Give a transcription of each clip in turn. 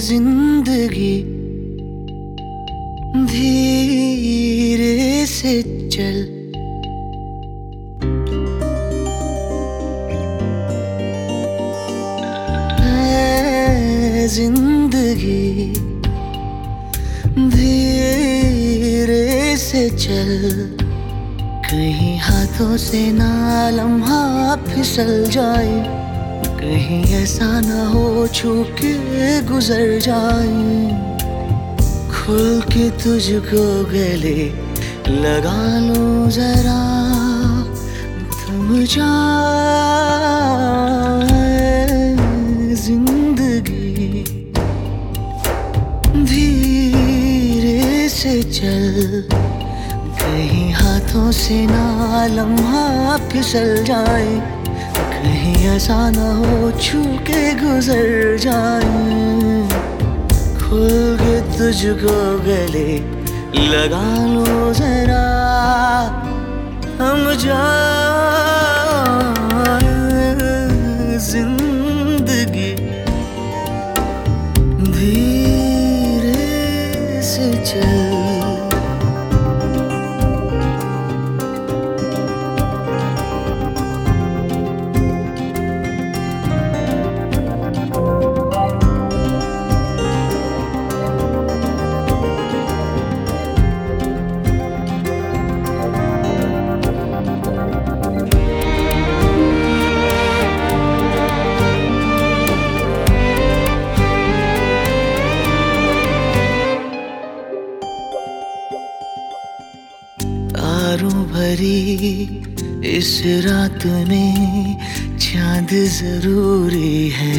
जिंदगी धीरे से चल, ऐ जिंदगी धीरे से चल, कहीं हाथों से ना लम्हा फिसल जाए, कहीं ऐसा ना हो छू के गुजर जाए। खुल के तुझको गले लगा लूं जरा, थम जाए जिंदगी धीरे से चल, कहीं हाथों से ना लम्हा फिसल जाए, कहीं ऐसा ना हो छू के गुजर जाए। खुल के तुझको गले लगा लो जरा, हम जाए जिंदगी धीरे से चल। तारों भरी इस रात में चांद जरूरी है,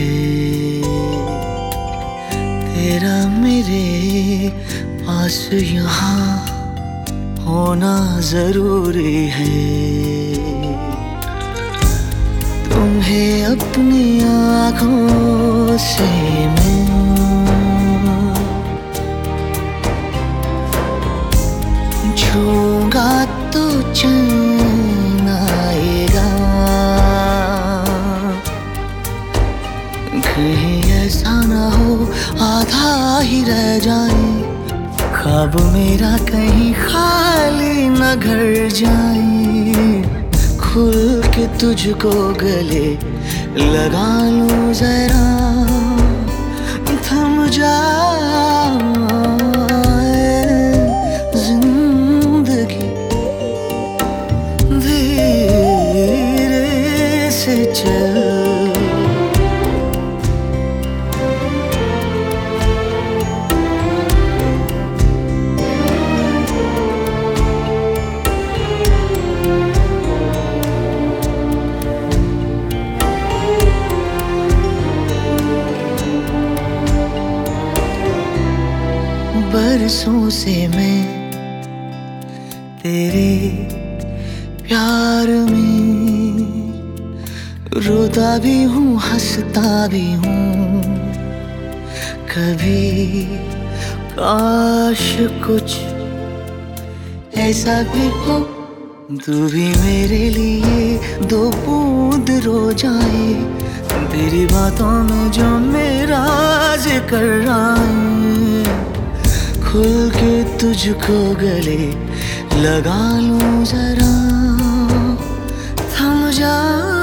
तेरा मेरे पास यहाँ होना जरूरी है। तुम्हें अपनी आँखों से मैं छूंगा तो चैन आएगा, कहीं ऐसा ना हो आधा ही रह जाए, ख्वाब मेरा कहीं खाली न घर जाए। खुल के तुझको गले लगा लूं जरा, थम जाए से चल। बरसों से मैं तेरे प्यार में रोता भी हूँ हंसता भी हूँ, कभी काश कुछ ऐसा भी हो तू भी मेरे लिए दो बूंद रो जाए, तेरी बातों में जो मेरा जिक्र आए। खुल के तुझको गले लगा लूं जरा, थम जा